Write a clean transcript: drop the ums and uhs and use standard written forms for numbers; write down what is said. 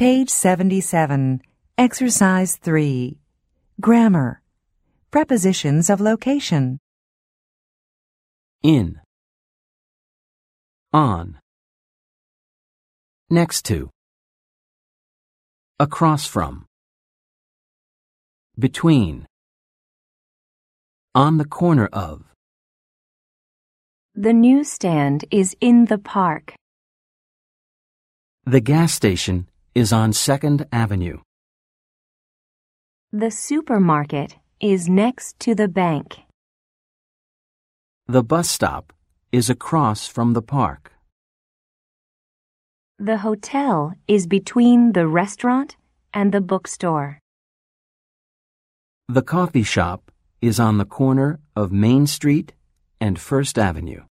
Page 77, Exercise 3. Grammar. Prepositions of location. In, on, next to, across from, between, on the corner of. The newsstand is in the park. The gas station is on 2nd Avenue. The supermarket is next to the bank. The bus stop is across from the park. The hotel is between the restaurant and the bookstore. The coffee shop is on the corner of Main Street and 1st Avenue.